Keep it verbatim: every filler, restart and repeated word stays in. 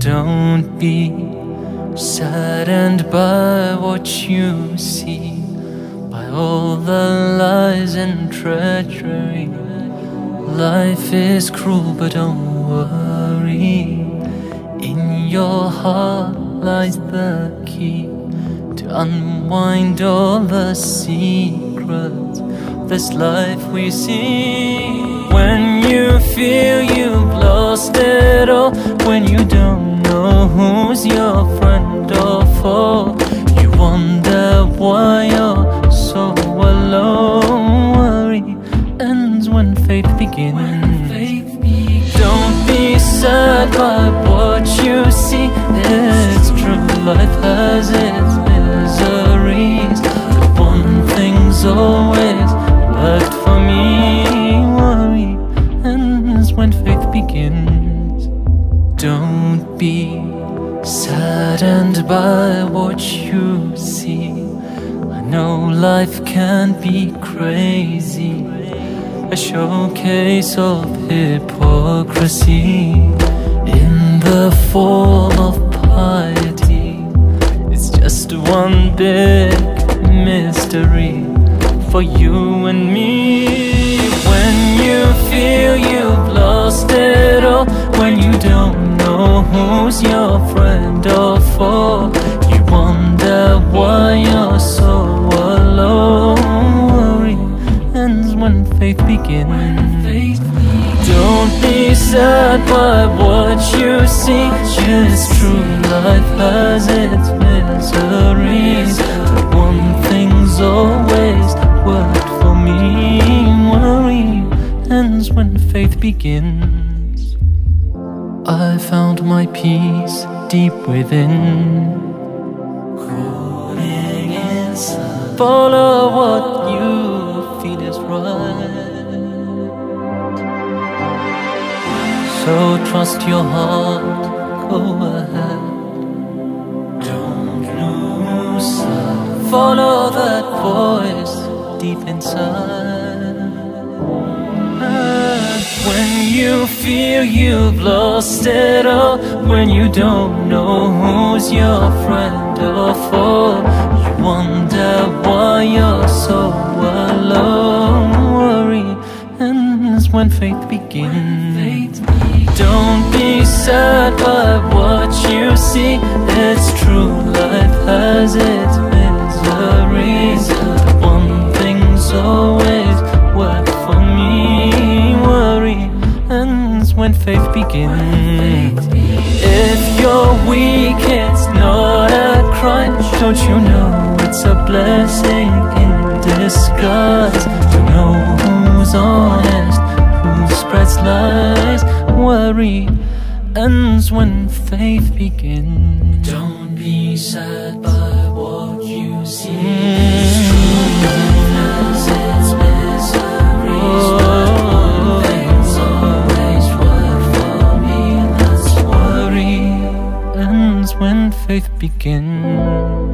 Don't be saddened by what you see, by all the lies and treachery. Life is cruel, but don't worry. In your heart lies the key to unwind all the secrets of this life we see. When you feel you've lost it all, when you don't know who's your friend or foe, you wonder why you're so alone. Worry ends when faith begins. Don't be sad by what you see. It's true, life has its miseries, but one thing's always worked for me. Worry ends when faith begins. Don't be saddened by what you see. I know life can be crazy, a showcase of hypocrisy in the form of piety. It's just one big mystery for you and me. When you feel you've lost it all, when you don't know who's your friend or foe, you wonder why you're so alone. Worry ends when faith begins. Don't be sad by what you see. It's true, life has its miseries, but one thing's always worked for me. Worry ends when faith begins. I found my peace deep within. Cooling inside. Follow what you feel is right. So trust your heart, go ahead. Don't lose sight. Follow that voice deep inside. When you feel you've lost it all, when you don't know who's your friend or foe, you wonder why you're so alone. Worry ends when faith begins. Don't be sad by what you see. It's true, life has its miseries, but one thing's always worked for me. Worry ends when faith begins. If you're weak, it's not a crime. Don't you know it's a blessing in disguise to know who's honest, who spreads lies. Worry ends when faith begins. Don't be sad by what you see. It's true, life has its miseries, but one thing's always worked for me. That's worry ends when faith begins.